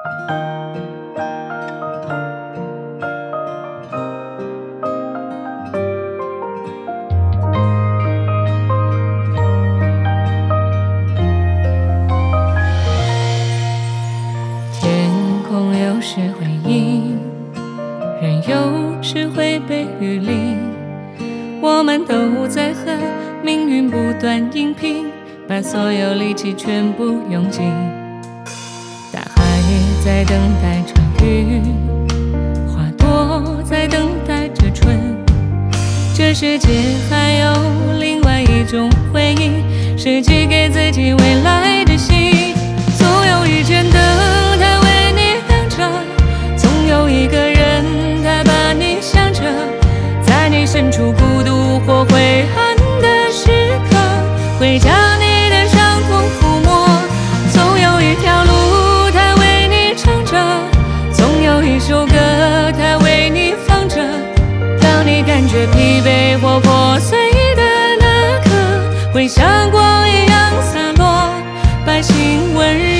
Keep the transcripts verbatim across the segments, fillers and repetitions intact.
天空有时会阴，人有时会被雨淋，我们都在和命运不断硬拼，把所有力气全部用尽。大海也在等待着雨，花朵在等待着春，这世界还有另外一种回忆，是寄给自己未来的信。总有一盏灯，它为你亮着，总有一个人，他把你想着，在你身处孤独或灰暗的时刻，会将你的伤痛抚摸。总有一条路，它为你唱着，总有一首歌，它为你放着。当你感觉疲惫或破碎的那刻，会像光一样洒落，百姓温热。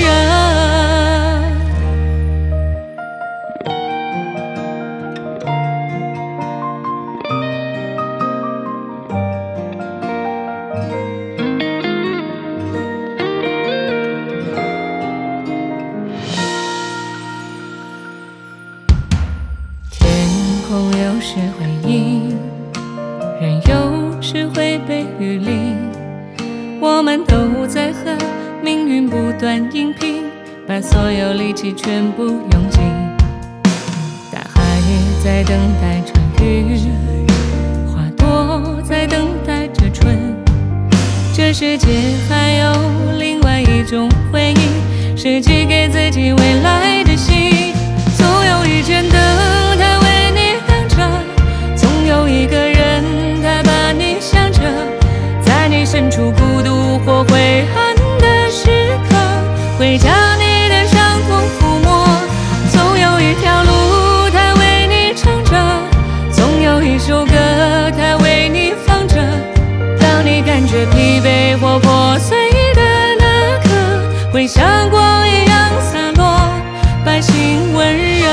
天空有时会阴，人有时会被雨淋，我们都在和命运不断硬拼，把所有力气全部用尽。大海也在等待着雨，花朵在等待着春，这世界还有另外一种回忆，是寄给自己未来的信。总有一盏灯，它为你亮着，总有一个人，他把你想着，在你身处孤独或灰暗的时刻，会将你的伤痛抚摸。总有一条路，它为你唱着，总有一首歌，它为你放着。当你感觉疲惫或破碎的那刻，会像光一样洒落，百姓温热。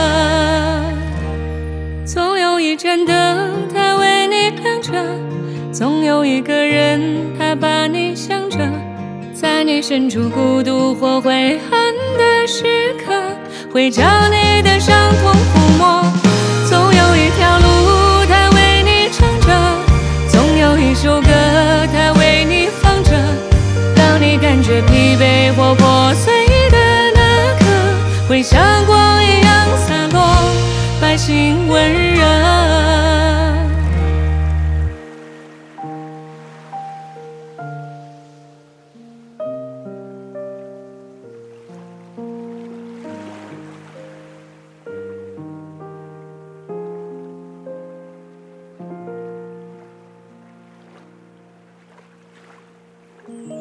总有一盏灯，它为你亮着，总有一个人，他把你想着，在你身处孤独或灰暗的时刻，会将你的伤痛抚摸。总有一条路，它为你唱着，总有一首歌，它为你放着。当你感觉疲惫或破碎的那刻，会像光一样洒落，百姓温热。 嗯。